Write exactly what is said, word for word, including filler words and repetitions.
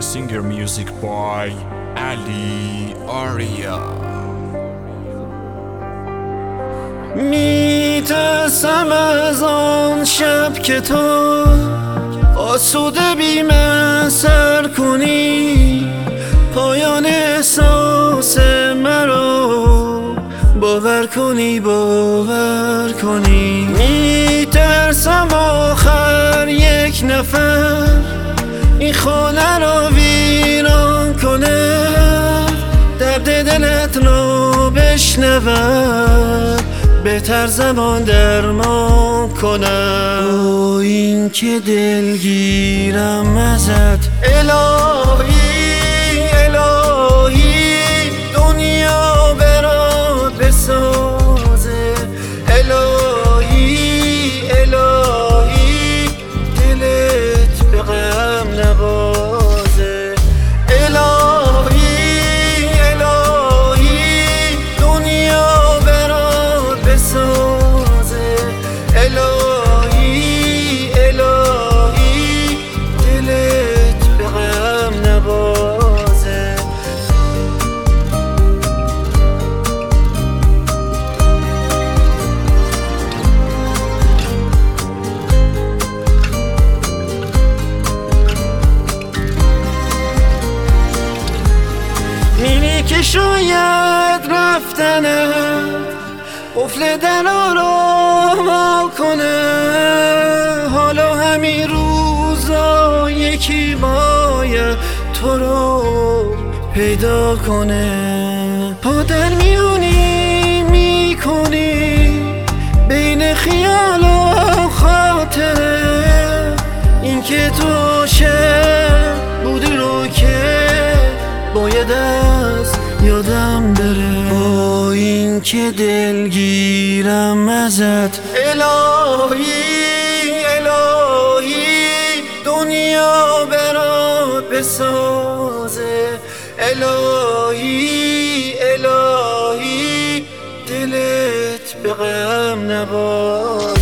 singer music by Ali Arya. میترسم از آن شب که تو آسوده بیمه سر کنی، پایان احساس مرا باور کنی باور کنی. میترسم آخر یک نفر این خانه را ویران کنه، درد دلت را بشنود، بهتر زمان درمان کنم. با این که دلگیرم ازت الهی الهی، دنیا برات بسازه، الهی الهی، دلت به غم نبازه، الهی الهی، دنیا برات بسازه، الهی الهی، دلت به غم نبازه. می‌بینی که شاید رفتنت قفل درا را وا کنه، حالا همین روزا یکی باید تو رو پیدا کنه. پا در میونی میکنی بین خیال و خاطره، این که تو عاشق بودی رو که باید از یادم بره. با این که دلگیرم ازت الهی الهی، دنیا برات بسازه، الهی الهی، دلت به غم نباشه.